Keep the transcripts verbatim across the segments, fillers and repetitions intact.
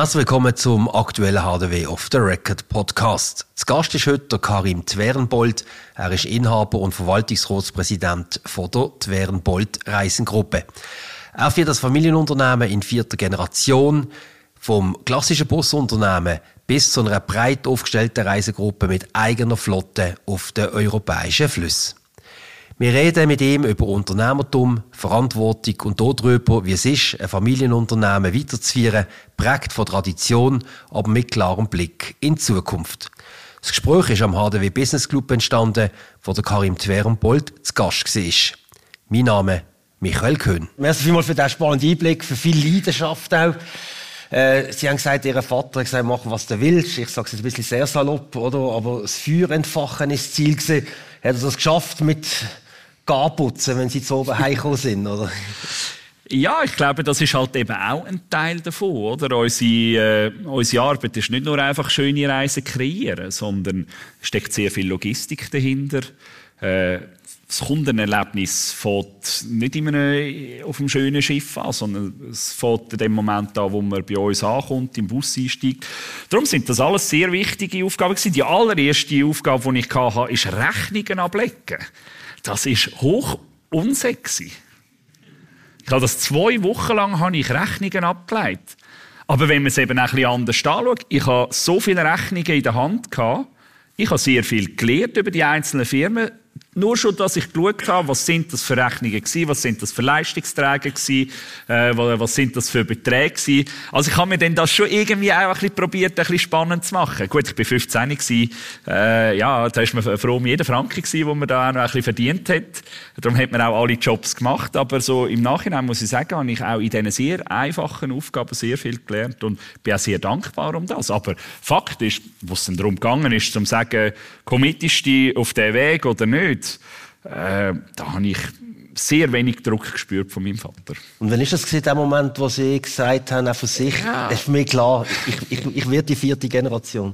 Herzlich willkommen zum aktuellen H D W Off the Record Podcast. Zu Gast ist heute der Karim Twerenbold. Er ist Inhaber und Verwaltungsratspräsident von der Twerenbold Reisengruppe. Er führt das Familienunternehmen in vierter Generation, vom klassischen Busunternehmen bis zu einer breit aufgestellten Reisegruppe mit eigener Flotte auf den europäischen Flüssen. Wir reden mit ihm über Unternehmertum, Verantwortung und darüber, wie es ist, ein Familienunternehmen weiterzuführen, prägt von Tradition, aber mit klarem Blick in die Zukunft. Das Gespräch ist am H D W Business Club entstanden, wo der Karim Twerenbold zu Gast war. Mein Name Michael Köhn. Merci vielmals für diesen spannenden Einblick, für viel Leidenschaft auch. Äh, Sie haben gesagt, Ihr Vater hat gesagt, mach was du willst. Ich sage es ein bisschen sehr salopp, oder? Aber das Feuer entfachen ist das Ziel gewesen. Hat er das geschafft mit Garputzen, wenn Sie zu oben heimgekommen sind, oder? Ja, ich glaube, das ist halt eben auch ein Teil davon, oder? Unsere, äh, unsere Arbeit ist nicht nur einfach schöne Reisen kreieren, sondern steckt sehr viel Logistik dahinter. Äh, das Kundenerlebnis fängt nicht immer auf einem schönen Schiff an, sondern es fängt in dem Moment an, wo man bei uns ankommt, im Bus einsteigt. Darum sind das alles sehr wichtige Aufgaben gewesen. Die allererste Aufgabe, die ich hatte, ist Rechnungen ablegen. Das ist hoch unsexy. Ich habe das zwei Wochen lang habe ich Rechnungen abgelegt. Aber wenn man es eben ein bisschen anders anschaut, ich habe so viele Rechnungen in der Hand gehabt, ich habe sehr viel gelernt über die einzelnen Firmen. Nur schon, dass ich geschaut habe, was sind das für Rechnungen gewesen, was sind das für Leistungsträger gewesen, äh, was sind das für Beträge gewesen. Also ich habe mir dann das schon irgendwie auch ein bisschen probiert, ein bisschen spannend zu machen. Gut, ich war fünfzehn gewesen, äh, ja, da ist man froh um jeden Franken gewesen, den man da auch noch ein bisschen verdient hat. Darum hat man auch alle Jobs gemacht. Aber so im Nachhinein muss ich sagen, habe ich auch in diesen sehr einfachen Aufgaben sehr viel gelernt und bin auch sehr dankbar um das. Aber Fakt ist, wo es dann darum gegangen ist, zu sagen, committest du auf diesen Weg oder nicht, Äh, da habe ich sehr wenig Druck gespürt von meinem Vater. Und wann ist das in dem Moment, wo Sie gesagt haben, auch für sich, ja. Das ist für mich klar, ich, ich, ich werde die vierte Generation?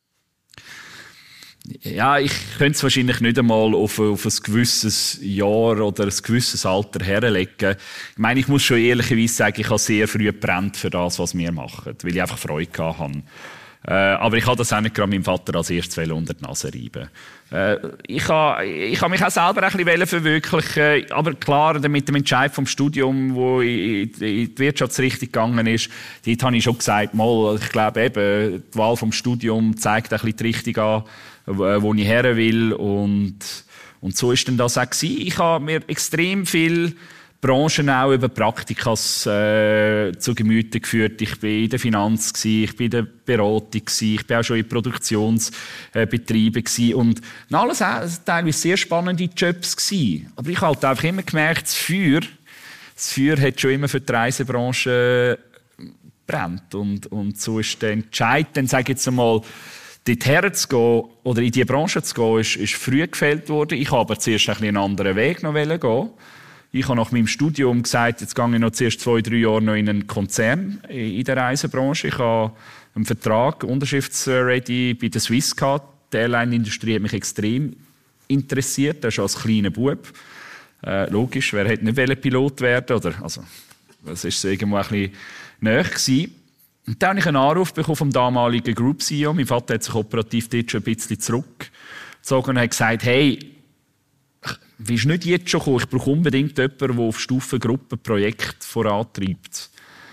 Ja, ich könnte es wahrscheinlich nicht einmal auf, auf ein gewisses Jahr oder ein gewisses Alter herlegen. Ich meine, ich muss schon ehrlicherweise sagen, ich habe sehr früh gebrannt für das, was wir machen, weil ich einfach Freude hatte. Äh, aber ich habe das auch nicht gerade meinem Vater als erstes unter die Nase reiben. Äh, ich habe ich habe mich auch selber ein bisschen verwirklichen, aber klar, mit dem Entscheid vom Studium, wo in, in die Wirtschaftsrichtung gegangen ist, dort habe ich schon gesagt, mal, ich glaube eben, die Wahl vom Studium zeigt ein bisschen die Richtung an, wo ich her will, und, und so ist dann das auch gewesen. Ich habe mir extrem viel Branchen auch über Praktikas äh, zu Gemüte geführt. Ich bin in der Finanz gsi, ich bin in der Beratung gsi, ich bin auch schon in Produktionsbetrieben gsi und alles auch teilweise sehr spannende Jobs gsi. Aber ich habe halt einfach immer gemerkt, das Feuer, das Feuer hat schon immer für die Reisebranche brennt, und und so ist der Entscheid, dann sage ich jetzt einmal, dorthin zu gehen oder in diese Branche zu gehen, ist, ist früh gefällt worden. Ich habe aber zuerst ein bisschen einen anderen Weg noch gehen. Ich habe nach meinem Studium gesagt, jetzt gehe ich noch zuerst zwei, drei Jahre noch in einen Konzern in der Reisebranche. Ich habe einen Vertrag, unterschriftsready bei der Swiss gehabt. Die Airline-Industrie hat mich extrem interessiert, das ist als kleiner Bub. Äh, logisch, wer hätte nicht Pilot werden, oder? Also, das war so irgendwo ein bisschen nahe gewesen. Und dann habe ich einen Anruf bekommen vom damaligen Group-C E O. Mein Vater hat sich operativ dort schon ein bisschen zurückgezogen und hat gesagt, hey, willst du nicht jetzt schon kommen? Ich brauche unbedingt jemanden, der auf Stufe Gruppenprojekt vorantreibt.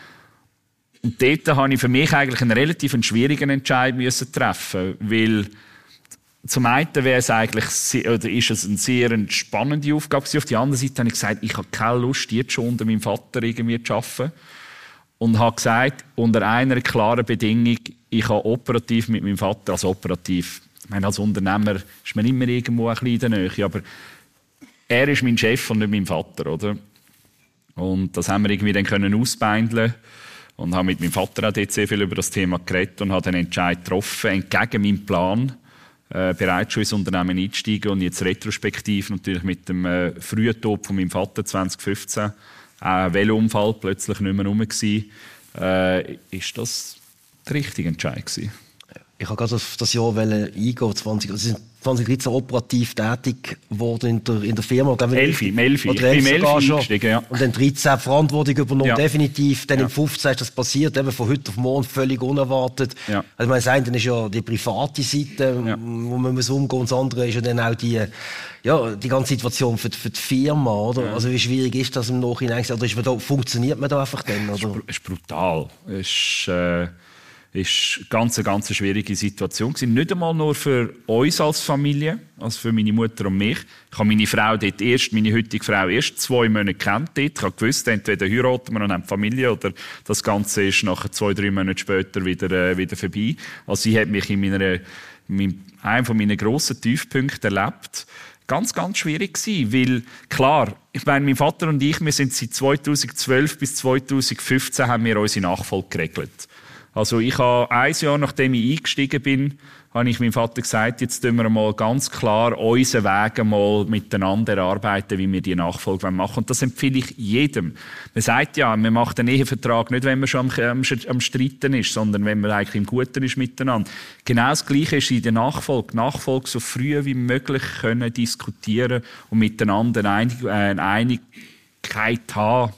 Und dort musste ich für mich eigentlich einen relativ schwierigen Entscheid treffen, weil zum einen wäre es eigentlich, oder ist es eine sehr spannende Aufgabe gewesen. Auf der anderen Seite habe ich gesagt, ich habe keine Lust, jetzt schon unter meinem Vater irgendwie zu arbeiten. Und habe gesagt, unter einer klaren Bedingung, ich habe operativ mit meinem Vater, also operativ, ich meine, als Unternehmer ist man immer irgendwo ein bisschen in der Nähe, aber er ist mein Chef und nicht mein Vater, oder? Und das haben wir irgendwie dann können ausbeindeln und haben mit meinem Vater auch dort sehr viel über das Thema geredet und habe einen Entscheid getroffen, entgegen meinem Plan, äh, bereits schon ins Unternehmen einzusteigen und jetzt retrospektiv natürlich mit dem äh, frühen Tod von meinem Vater zwanzig fünfzehn, ein Velounfall plötzlich nicht mehr rum gewesen, äh, ist das der richtige Entscheid gewesen. Ich habe gerade auf das Jahr eingehen, zwanzig, also zwanzig dreizehn operativ tätig geworden in der, in der Firma. elf, im elf, ich bin im elf eingestiegen, ja. Und dann dreizehn Verantwortung übernommen, ja. definitiv. Dann ja. im fünfzehn ist das passiert, eben von heute auf morgen völlig unerwartet. Ja. Also man sagt, dann ist ja die private Seite, ja. wo man muss umgehen, und das andere ist ja dann auch die, ja, die ganze Situation für die, für die Firma, oder? Ja. Also wie schwierig ist das im Nachhinein? Oder ist man da, funktioniert man da einfach dann, oder? Es ist brutal. Es ist, äh ist ganz, eine ganz schwierige Situation gewesen. Nicht einmal nur für uns als Familie, also für meine Mutter und mich. Ich habe meine Frau dort erst, meine heutige Frau erst zwei Monate kennt dort. Ich habe gewusst, entweder heiraten wir und haben Familie oder das Ganze ist nach zwei, drei Monaten später wieder, äh, wieder vorbei. Also sie hat mich in meiner, in einem von meinen grossen Tiefpunkten erlebt. Ganz, ganz schwierig gewesen, weil, klar, ich meine, mein Vater und ich, wir sind seit zweitausendzwölf bis zweitausendfünfzehn haben wir unsere Nachfolge geregelt. Also ich habe ein Jahr, nachdem ich eingestiegen bin, habe ich meinem Vater gesagt, jetzt tun wir mal ganz klar unseren Weg mal miteinander erarbeiten, wie wir die Nachfolge machen. Und das empfehle ich jedem. Man sagt ja, man macht einen Ehevertrag nicht, wenn man schon am, am, am Streiten ist, sondern wenn man eigentlich im Guten ist miteinander. Genau das Gleiche ist in der Nachfolge. Nachfolge so früh wie möglich können diskutieren und miteinander eine, Einig- äh, eine Einigkeit haben.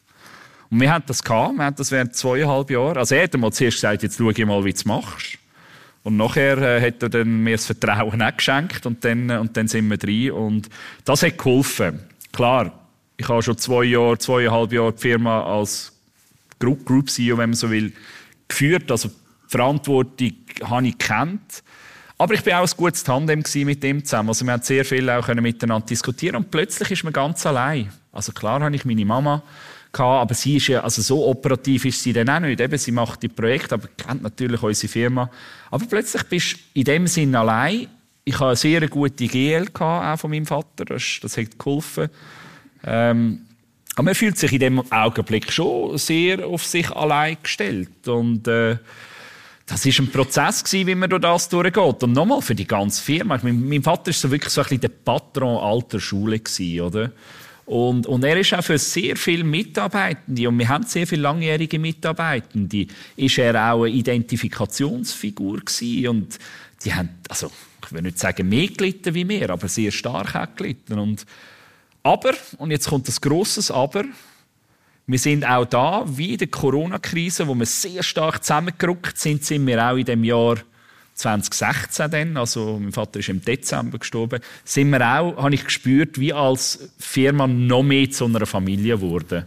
Und wir hatten das gehabt, wir hatten das während zweieinhalb Jahren. Also er hat mal zuerst gesagt, jetzt schau ich mal, wie du es machst. Und nachher äh, hat er dann mir das Vertrauen auch geschenkt und dann, äh, und dann sind wir drin. Und das hat geholfen. Klar, ich habe schon zwei Jahre, zweieinhalb Jahre die Firma als Group, Group C E O, wenn man so will, geführt. Also die Verantwortung habe ich gekannt. Aber ich war auch ein gutes Tandem mit ihm zusammen. Also wir haben sehr viel auch miteinander diskutieren und plötzlich ist man ganz allein. Also klar habe ich meine Mama gehabt, aber sie ist ja, also so operativ ist sie dann auch nicht. Eben, sie macht die Projekte, aber kennt natürlich unsere Firma. Aber plötzlich bist du in dem Sinn allein. Ich hatte eine sehr gute G L gehabt, auch von meinem Vater. Das, das hat geholfen. Ähm, aber man fühlt sich in dem Augenblick schon sehr auf sich allein gestellt. Und äh, das war ein Prozess gewesen, wie man durch das durchgeht. Und nochmal für die ganze Firma. Mein, mein Vater war so wirklich so ein bisschen der Patron alter Schule gewesen, oder? Und, und er ist auch für sehr viele Mitarbeitende, und wir haben sehr viele langjährige Mitarbeitende, ist er auch eine Identifikationsfigur gewesen. Und die haben, also, ich will nicht sagen mehr gelitten wie wir, aber sehr stark auch gelitten. Und, aber, und jetzt kommt das grosses Aber, wir sind auch da, wie in der Corona-Krise, wo wir sehr stark zusammengerückt sind, sind wir auch in dem Jahr zwanzig sechzehn dann, also mein Vater ist im Dezember gestorben, sind wir auch, habe ich gespürt, wie als Firma noch mehr zu einer Familie wurde.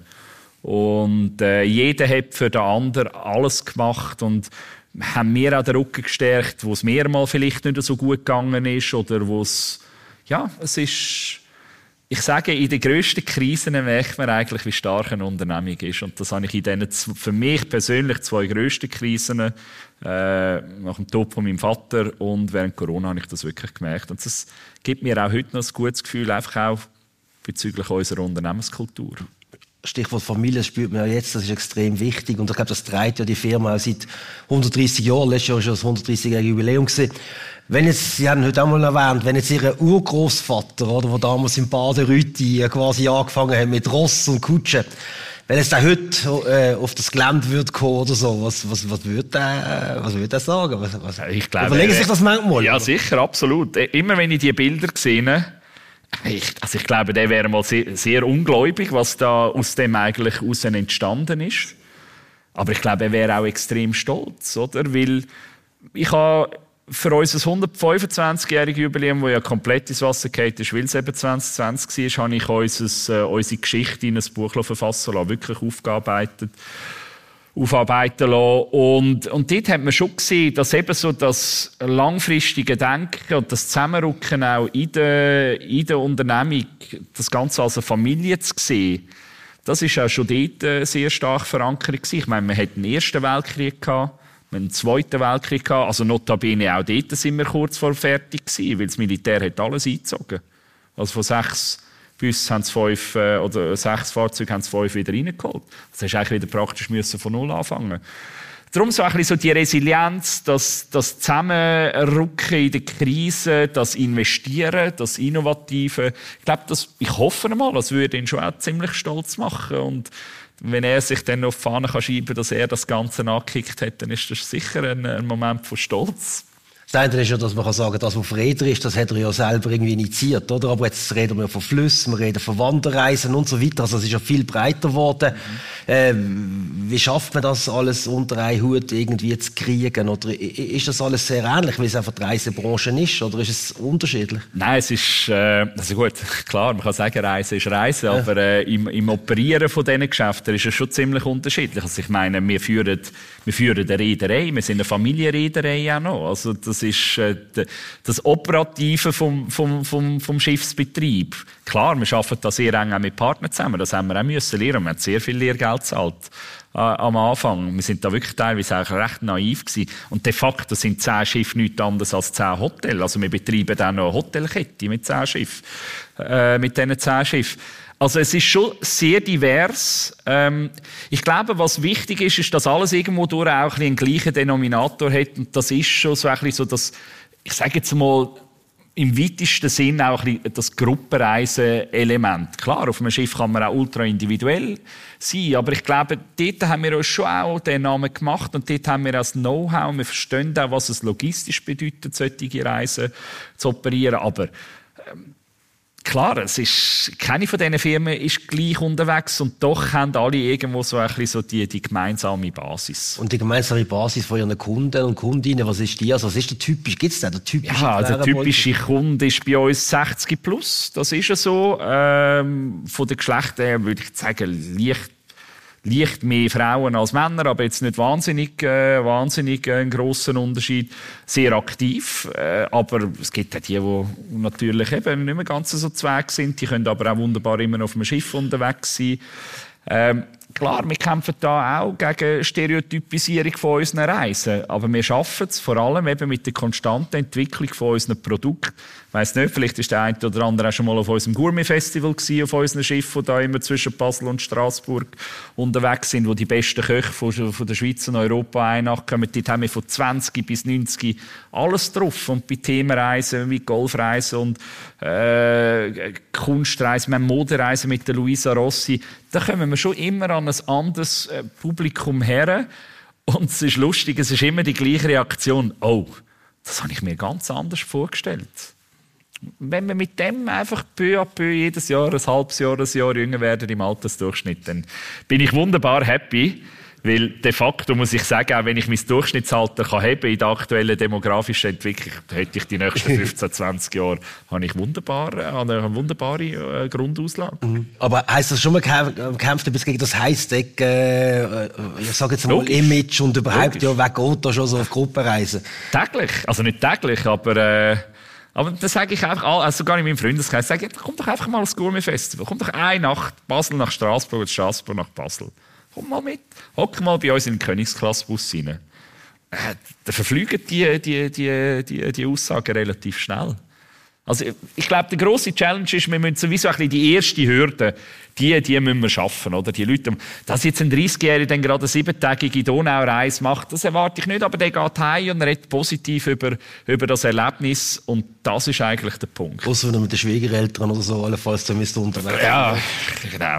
Und äh, jeder hat für den anderen alles gemacht und haben mir auch den Rücken gestärkt, wo es mir mal vielleicht nicht so gut gegangen ist oder wo es, ja, es ist, ich sage, in den grössten Krisen merkt man eigentlich, wie stark eine Unternehmung ist. Und das habe ich in diesen, für mich persönlich, zwei grössten Krisen, äh, nach dem Tod von meinem Vater und während Corona habe ich das wirklich gemerkt. Und das gibt mir auch heute noch ein gutes Gefühl, einfach auch bezüglich unserer Unternehmenskultur. Stichwort Familie spürt man ja jetzt, das ist extrem wichtig. Und ich glaube, das trägt ja die Firma auch seit hundertdreissig Jahren. Letztes Jahr war schon das hundertdreißigjährige Jubiläum gewesen. Wenn jetzt, Sie haben heute auch mal erwähnt, wenn jetzt Ihr Urgroßvater, oder, der damals in Baden-Rütti quasi angefangen hat mit Ross und Kutsche, wenn jetzt der heute äh, auf das Gelände würde kommen oder so, was, was, was würde der, was würde der sagen? Was, was, ich glaube, überlegen Sie sich das manchmal? Ja, oder? Sicher, absolut. Immer wenn ich die Bilder sehe, ich, also ich glaube, der wäre mal sehr, sehr ungläubig, was da aus dem eigentlich raus entstanden ist. Aber ich glaube, er wäre auch extrem stolz, oder? Weil ich habe für unser hundertfünfundzwanzigjähriges Jubiläum, das ja komplett ins Wasser gefallen ist, weil es eben zwanzig zwanzig war, habe ich unser, äh, unsere Geschichte in ein Buch verfassen lassen, wirklich aufgearbeitet, aufarbeiten lassen. Und, und dort hat man schon gesehen, dass eben so das langfristige Denken und das Zusammenrücken auch in der, in der Unternehmung, das Ganze als eine Familie zu sehen, das ist auch schon dort äh, sehr stark verankert gewesen. Ich meine, wir hatten den Ersten Weltkrieg gehabt, wir hatten den Zweiten Weltkrieg gehabt, also notabene auch dort sind wir kurz vor fertig gewesen, weil das Militär hat alles eingezogen. Also von sechs Bussen haben sie fünf, äh, oder sechs Fahrzeuge haben sie fünf wieder reingeholt. Das hast du eigentlich wieder praktisch müssen von null anfangen. Darum so ein bisschen so die Resilienz, das, das Zusammenrücken in der Krise, das Investieren, das Innovative. Ich glaube, das, ich hoffe mal, das würde ihn schon auch ziemlich stolz machen. Und wenn er sich dann auf die Fahne kann schreiben kann, dass er das Ganze angekickt hat, dann ist das sicher ein, ein Moment von Stolz. Das eine ist ja, dass man kann sagen, das, was Freder ist, das hat er ja selber irgendwie initiiert, oder? Aber jetzt reden wir von Flüssen, wir reden von Wanderreisen und so weiter. Also es ist ja viel breiter geworden. Mhm. Äh, wie schafft man das alles unter einen Hut irgendwie zu kriegen? Oder ist das alles sehr ähnlich, wie es einfach die Reisebranche ist? Oder ist es unterschiedlich? Nein, es ist, äh, also gut, klar, man kann sagen, Reisen ist Reisen, ja. aber äh, im, im Operieren von diesen Geschäften ist es schon ziemlich unterschiedlich. Also ich meine, wir führen, wir führen eine Reederei, wir sind eine Familienreederei auch noch. Also das ist äh, das Operative vom, vom, vom, vom Schiffsbetrieb. Klar, wir arbeiten da sehr eng auch mit Partnern zusammen, das haben wir auch müssen lernen. Wir haben sehr viel Lehrgeld gezahlt äh, am Anfang. Wir sind da wirklich teilweise auch recht naiv gewesen. Und de facto sind zehn Schiffe nichts anderes als zehn Hotels. Also wir betreiben auch noch eine Hotelkette mit zehn Schiffen, äh, mit diesen zehn Schiffen. Also es ist schon sehr divers. Ähm, ich glaube, was wichtig ist, ist, dass alles irgendwo durch auch ein bisschen einen gleichen Denominator hat. Und das ist schon so ein bisschen so, dass, ich sage jetzt mal, im weitesten Sinn auch ein bisschen das Gruppenreisen-Element. Klar, auf einem Schiff kann man auch ultra individuell sein, aber ich glaube, dort haben wir uns schon auch den Namen gemacht und dort haben wir auch das Know-how. Wir verstehen auch, was es logistisch bedeutet, solche Reisen zu operieren. Aber ähm, klar, es ist, keine von diesen Firmen ist gleich unterwegs und doch haben alle irgendwo so ein bisschen so die, die gemeinsame Basis. Und die gemeinsame Basis von ihren Kunden und Kundinnen, was ist die? Also was ist der typische, gibt es da der typische? Ja, der typische Kunde ist bei uns sechzig plus, das ist ja so. Ähm, von den Geschlechtern würde ich sagen, leicht Leicht mehr Frauen als Männer, aber jetzt nicht wahnsinnig, äh, wahnsinnig äh, einen grossen Unterschied. Sehr aktiv, äh, aber es gibt auch die, die natürlich eben nicht mehr ganz so zweig sind. Die können aber auch wunderbar immer auf einem Schiff unterwegs sein. Ähm, klar, wir kämpfen da auch gegen Stereotypisierung von unseren Reisen. Aber wir schaffen es vor allem eben mit der konstanten Entwicklung von unseren Produkten. Ich weiss nicht, vielleicht ist der eine oder andere auch schon mal auf unserem Gourmet-Festival gewesen, auf unseren Schiffen, die da immer zwischen Basel und Straßburg unterwegs sind, wo die besten Köche von, von der Schweiz und Europa einkommen. Dort haben wir von zwanzig bis neunzig alles drauf. Und bei Themenreisen wie Golfreisen und äh, Kunstreisen, wir haben Modereisen mit der Luisa Rossi, da kommen wir schon immer an ein anderes äh, Publikum her. Und es ist lustig, es ist immer die gleiche Reaktion. Oh, das habe ich mir ganz anders vorgestellt. Wenn wir mit dem einfach peu à peu jedes Jahr, ein halbes Jahr, ein Jahr jünger werden im Altersdurchschnitt, dann bin ich wunderbar happy. Weil de facto muss ich sagen, auch wenn ich mein Durchschnittsalter kann heben in der aktuellen demografischen Entwicklung, hätte ich die nächsten fünfzehn, zwanzig Jahre habe ich wunderbar, eine wunderbare äh, Grundauslage. Mhm. Aber heisst das schon mal gekämpft gegen das Hightech, äh, ich sage jetzt mal Logisch. Image und überhaupt, Logisch. Ja, wer geht da schon so auf Gruppenreisen? Täglich, also nicht täglich, aber äh, aber das sage ich einfach, also sogar in meinem Freundeskreis, sage ich, komm doch einfach mal ins Gourmet-Festival, komm doch eine Nacht Basel nach Straßburg und Straßburg nach Basel. Komm mal mit, hock mal bei uns in den Königsklassbus rein. Äh, da verfliegen die, die, die, die, die Aussagen relativ schnell. Also ich glaube, die grosse Challenge ist, wir müssen sowieso ein bisschen die erste Hürde, die, die müssen wir schaffen, oder? Die Leute, dass jetzt ein dreißigjähriger dann gerade eine siebentägige Donaureise macht, das erwarte ich nicht, aber der geht heim und redet positiv über, über das Erlebnis und das ist eigentlich der Punkt. Ausser wenn er mit den Schwiegereltern oder so, allenfalls, dann müsst ihr unterwegs. Ja, genau.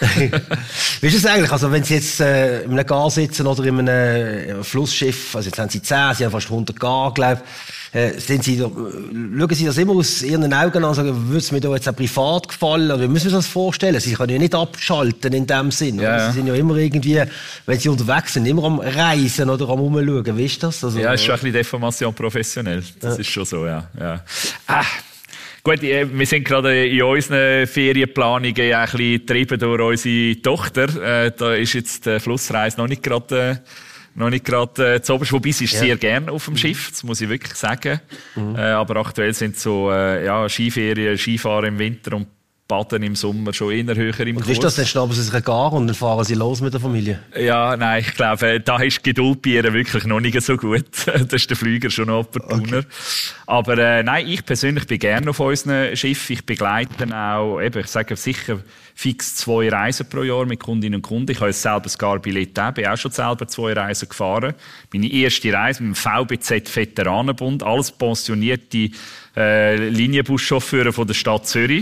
Wie ist es eigentlich? Also wenn Sie jetzt äh, in einem Gar sitzen oder in einem Flussschiff, also jetzt haben Sie zehn, Sie haben fast hundert Gar, glaube ich, Äh, sind Sie da, schauen Sie das immer aus Ihren Augen an und sagen, würde es mir da jetzt auch privat gefallen? Oder wie müssen wir uns das vorstellen? Sie können ja nicht abschalten in dem Sinn. Ja. Sie sind ja immer irgendwie, wenn Sie unterwegs sind, immer am Reisen oder am Rumschauen. Wie ist das? Also, ja, es ist schon ein bisschen Deformation professionell. Das ja. ist schon so, ja. ja. Ah. Gut, wir sind gerade in unseren Ferienplanungen ein bisschen getrieben durch unsere Tochter. Äh, da ist jetzt die Flussreise noch nicht gerade... Äh, Noch nicht gerade äh, zu oberst, wobei sie ist ja. sehr gern auf dem Schiff, das muss ich wirklich sagen. Mhm. Äh, aber aktuell sind so äh, ja, Skiferien, Skifahren im Winter und Baden im Sommer schon eher höher im Kurs. Und wie ist das, dann schnappen Sie sich ein Gar und dann fahren Sie los mit der Familie? Ja, nein, ich glaube, da ist Geduld bei ihr wirklich noch nicht so gut. Da ist der Flüger schon noch opportuner. Okay. Aber äh, nein, ich persönlich bin gerne auf unseren Schiff. Ich begleite auch, eben, ich sage sicher, fix zwei Reisen pro Jahr mit Kundinnen und Kunden. Ich habe jetzt selber das Gar-Billett auch, bin auch schon selber zwei Reisen gefahren. Meine erste Reise mit dem V B Z Veteranenbund, alles pensionierte äh, Linienbuschauffeure von der Stadt Zürich.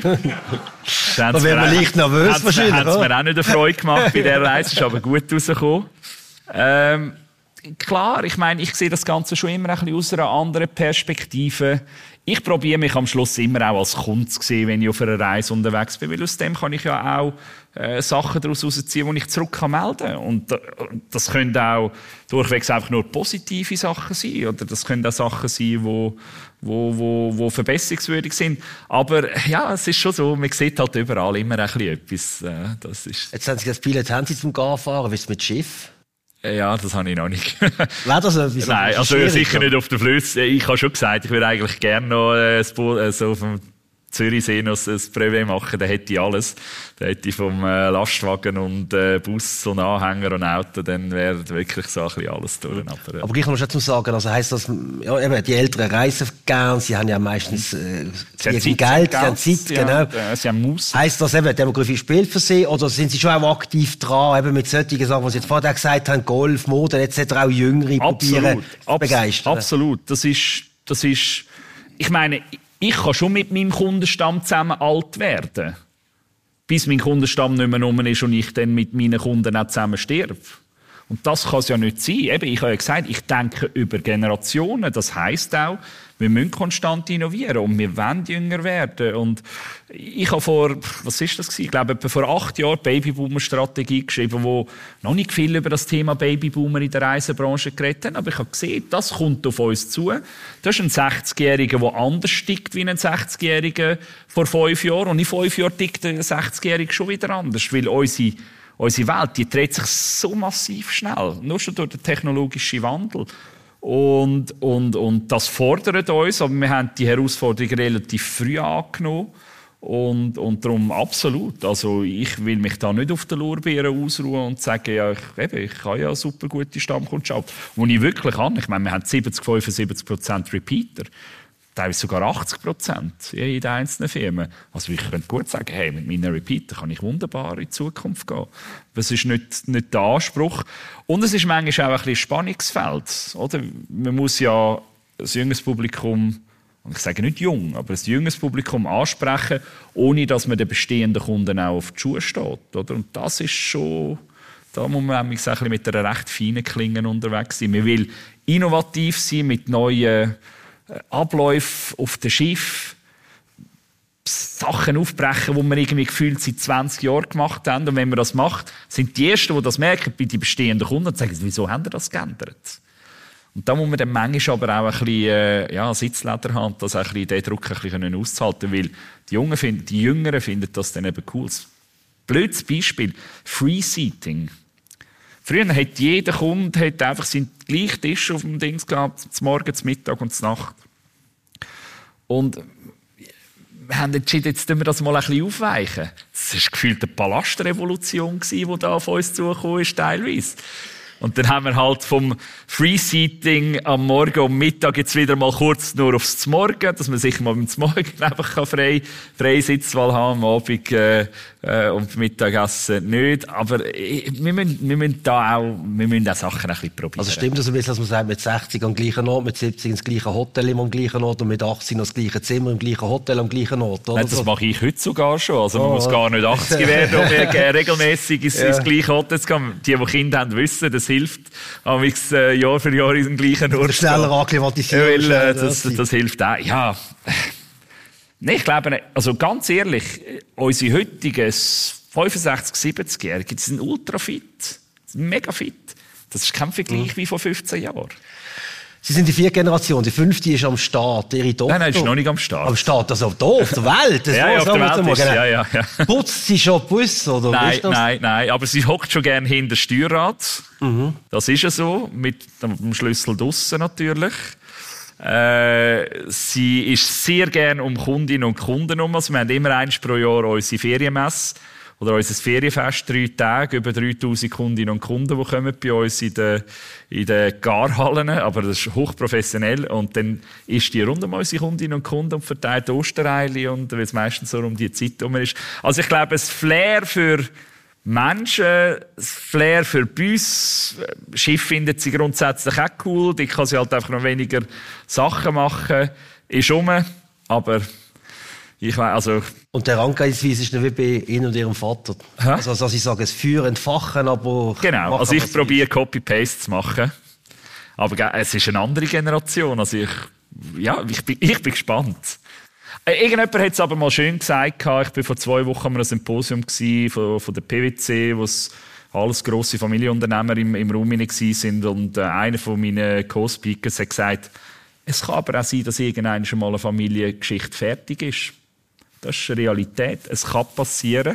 Da wird man leicht nervös wahrscheinlich. Hat es mir auch nicht eine Freude gemacht bei dieser Reise, ist aber gut rausgekommen. Ähm, klar, ich meine, ich sehe das Ganze schon immer ein bisschen aus einer anderen Perspektive. Ich probiere mich am Schluss immer auch als Kunde zu sehen, wenn ich auf einer Reise unterwegs bin, weil aus dem kann ich ja auch äh, Sachen daraus herausziehen, die ich zurück kann melden kann. Und äh, das können auch durchwegs einfach nur positive Sachen sein, oder das können auch Sachen sein, die wo, wo, wo, wo verbesserungswürdig sind. Aber ja, es ist schon so, man sieht halt überall immer ein bisschen etwas. Äh, das ist Jetzt haben Sie das Pilot, haben Sie zum Garfahren, wie ist es mit Schiff? Ja, das habe ich noch nicht. Wäre das etwas? Nein, also sicher nicht auf der Flüsse. Ich habe schon gesagt, ich würde eigentlich gerne noch äh, so auf dem Zürichsee noch ein Brevet machen. Da hätte ich alles. Da hätte ich vom äh, Lastwagen und äh, Bus und Anhänger und Auto, dann wäre wirklich so ein bisschen alles durch. Aber, ja. Aber gleich noch schon zu sagen, also heisst das, ja, eben, die Älteren reisen gern, sie haben ja meistens äh, sie viel Geld, sie haben Zeit, ja, genau. Ja, sie haben Maus. Heisst das eben, Demografie spielt für sie, oder sind sie schon auch aktiv dran, eben mit solchen Sachen, was Sie jetzt vorher gesagt haben, Golf, Mode et cetera, auch Jüngere probieren zu begeistern? Absolut. Das ist, das ist, ich meine, ich kann schon mit meinem Kundenstamm zusammen alt werden. Bis mein Kundenstamm nicht mehr rum ist und ich dann mit meinen Kunden auch zusammen sterbe. Und das kann es ja nicht sein. Eben, ich habe ja gesagt, ich denke über Generationen. Das heisst auch, wir müssen konstant innovieren und wir wollen jünger werden. Und ich habe vor, was ist das gewesen? Ich glaube, etwa vor acht Jahren Babyboomer-Strategie geschrieben, wo noch nicht viel über das Thema Babyboomer in der Reisebranche geredet haben. Aber ich habe gesehen, das kommt auf uns zu. Das ist ein sechzigjähriger, der anders tickt wie ein sechzigjähriger vor fünf Jahren. Und in fünf Jahren tickt ein sechzigjähriger schon wieder anders, weil unsere Unsere Welt, die dreht sich so massiv schnell, nur schon durch den technologischen Wandel. Und, und, und das fordert uns, aber wir haben die Herausforderung relativ früh angenommen. Und, und darum absolut. Also ich will mich da nicht auf den Lorbeeren ausruhen und sagen, ja, ich, eben, ich habe ja eine super gute Stammkundschaft. Wo ich wirklich an, ich meine, wir haben siebzig, fünfundsiebzig Prozent Repeater. Teilweise sogar achtzig Prozent in den einzelnen Firmen. Also ich könnte gut sagen, hey, mit meinen Repeater kann ich wunderbar in die Zukunft gehen. Das ist nicht, nicht der Anspruch. Und es ist manchmal auch ein bisschen Spannungsfeld. Oder? Man muss ja das jüngeres Publikum, ich sage nicht jung, aber das jüngeres Publikum ansprechen, ohne dass man den bestehenden Kunden auch auf die Schuhe steht. Oder? Und das ist schon, da muss man ein bisschen mit einer recht feinen Klinge unterwegs sein. Man will innovativ sein mit neuen Abläufe auf dem Schiff, Sachen aufbrechen, die wir irgendwie gefühlt seit zwanzig Jahren gemacht haben. Und wenn man das macht, sind die Ersten, die das merken, bei den bestehenden Kunden und sagen, wieso haben wir das geändert? Und da muss man dann manchmal aber auch ein bisschen äh, ja, Sitzleder haben, das auch ein bisschen, den Druck ein bisschen auszuhalten, weil die, Jungen finden, die Jüngeren finden das dann eben cool. Blödes Beispiel, Free Seating. Früher hat jeder Kunde hat einfach seinen gleichen Tisch auf dem Dings gehabt, zum Morgen, zum Mittag und zur Nacht. Und wir haben entschieden, jetzt tun wir das mal ein bisschen aufweichen. Das war gefühlt eine Palastrevolution, die da auf uns zugekommen ist, teilweise. Und dann haben wir halt vom Free-Seating am Morgen und Mittag jetzt wieder mal kurz nur aufs Morgen, dass man sich mal beim Morgen einfach frei, frei Sitzwahl haben, am Abend äh, äh, und Mittagessen nicht. Aber äh, wir, müssen, wir müssen da auch, wir müssen auch Sachen ein bisschen probieren. Also stimmt das ein bisschen, dass man sagt, mit sechzig am gleichen Ort, mit siebzig ins gleiche Hotel immer am gleichen Ort und mit achtzig noch das gleiche Zimmer im gleichen Hotel am gleichen Ort, oder? Nein, das mache ich heute sogar schon. Also man oh, muss gar nicht achtzig werden, um regelmäßig ins, ja. ins gleiche Hotel zu gehen. Die, die Kinder haben, wissen, das hilft, amigs, äh, Jahr für Jahr in den gleichen Ort. Schneller akklimatisieren. Weil, äh, das, das, das hilft auch. Ja. Nee, ich glaube, also ganz ehrlich, unsere heutigen fünfundsechzig-, siebzigjährigen, die sind ultra fit. Sind mega fit. Das ist kein Vergleich mhm. wie vor fünfzehn Jahren. Sie sind die vierte Generation, die fünfte ist am Start, Ihre Tochter. Nein, nein, ist noch nicht am Start. Am Start, also da, auf der Welt. Das ja, ja, auf der Welt ist, ja, ja, ja. Putzt sie schon Bus, oder? Nein, nein, nein, aber sie hockt schon gerne hinter dem Steuerrad. Mhm. Das ist ja so, mit dem Schlüssel draussen natürlich. Äh, sie ist sehr gerne um Kundinnen und Kunden herum. Also wir haben immer eins pro Jahr unsere Ferienmesse. Oder unser Ferienfest, drei Tage, über dreitausend Kundinnen und Kunden, die kommen bei uns in den, in den Garhallen. Aber das ist hochprofessionell. Und dann ist die rund um unsere Kundinnen und Kunden und verteilt Ostereile, und weil es meistens so um die Zeit herum ist. Also ich glaube, das Flair für Menschen, das Flair für Bus, Schiff findet sie grundsätzlich auch cool. Die kann sie halt einfach noch weniger Sachen machen. Ist rum, aber ich weiß, also... Und der Herangehensweise ist nicht wie bei Ihnen und Ihrem Vater. Hä? Also, also ich sage, das Feuer entfachen, aber... Genau, also ich probiere Copy-Paste zu machen. Aber es ist eine andere Generation. Also ich, ja, ich bin, ich bin gespannt. Irgendjemand hat es aber mal schön gesagt, ich war vor zwei Wochen an einem Symposium von, von der P W C, wo es alles grosse Familienunternehmer im, im Raum waren. Und äh, einer von meinen Co-Speakers hat gesagt, es kann aber auch sein, dass irgendwann schon mal eine Familiengeschichte fertig ist. Das ist eine Realität. Es kann passieren.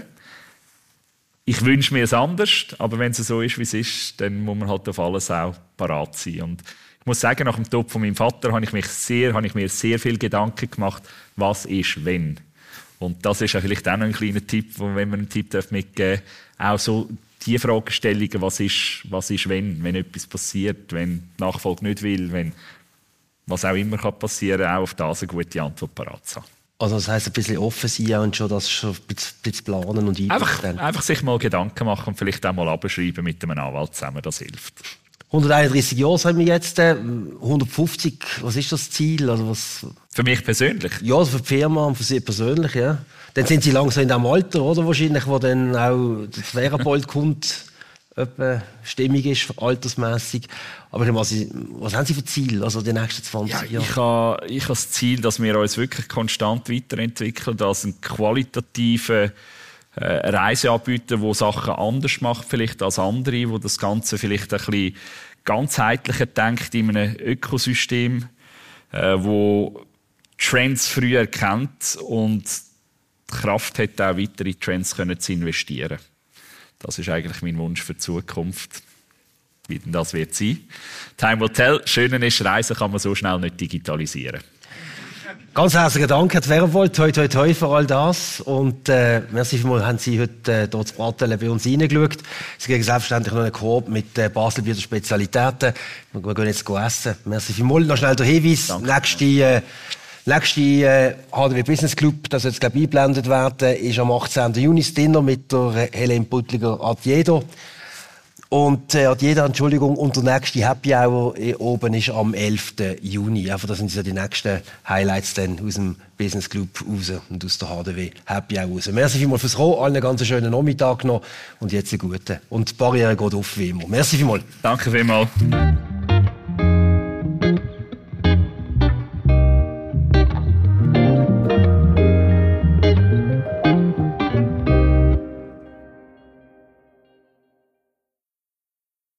Ich wünsche mir es anders, aber wenn es so ist, wie es ist, dann muss man halt auf alles auch parat sein. Und ich muss sagen, nach dem Tod von meinem Vater habe ich, mich sehr, habe ich mir sehr viel Gedanken gemacht, was ist, wenn. Und das ist ja vielleicht auch noch ein kleiner Tipp, wenn man einen Tipp mitgeben darf, auch so die Fragestellungen, was ist, was ist, wenn, wenn etwas passiert, wenn die Nachfolge nicht will, wenn was auch immer kann passieren kann, auch auf das eine gute Antwort parat zu haben. Also das heisst, ein bisschen offen sein und schon das schon ein bisschen planen und einfach, einfach sich mal Gedanken machen und vielleicht auch mal abschreiben mit einem Anwalt zusammen, das hilft. hunderteinunddreissig Jahre sind wir jetzt, äh, hundertfünfzig, was ist das Ziel? Also was? Für mich persönlich? Ja, also für die Firma und für Sie persönlich, ja. Dann sind Sie langsam in dem Alter, oder? Wahrscheinlich, wo dann auch der Twerenbold kommt, etwa stimmig ist, altersmässig. Aber was, was haben Sie für Ziel, also die nächsten zwanzig ja, Jahre? Ich habe, ich habe das Ziel, dass wir uns wirklich konstant weiterentwickeln, dass ein qualitativer äh, Reiseanbieter, der Sachen anders macht vielleicht als andere, wo das Ganze vielleicht ein bisschen ganzheitlicher denkt in einem Ökosystem, äh, wo Trends früh erkennt und die Kraft hat, auch weitere Trends können zu investieren. Das ist eigentlich mein Wunsch für die Zukunft. Wie denn das wird sein. Time will tell. Schöne ist, Reisen kann man so schnell nicht digitalisieren. Ganz herzlichen Dank, Herr Twerenbold. Toi, toi, toi für all das. Und äh, merci vielmals, haben Sie heute äh, hier zu Bratteln bei uns reingeschaut. Sie kriegen selbstverständlich noch einen Korb mit äh, Baselbieter Spezialitäten. Wir gehen jetzt essen. Merci vielmals. Noch schnell der Hinweis. Danke. Nächste, äh, nächste äh, H D W Business Club, das jetzt glaube eingeblendet werden, ist am achtzehnten Juni das Dinner mit der Helene Puttliger-Adjedo. Und äh, Adjedo, Entschuldigung, und der nächste Happy Hour äh, oben ist am elften Juni. Einfach, das sind so die nächsten Highlights dann aus dem Business Club raus und aus der H D W Happy Hour raus. Merci vielmals fürs Kommen, allen einen ganz schönen Nachmittag noch und jetzt einen guten. Und die Barriere geht auf wie immer. Merci vielmals. Danke vielmals.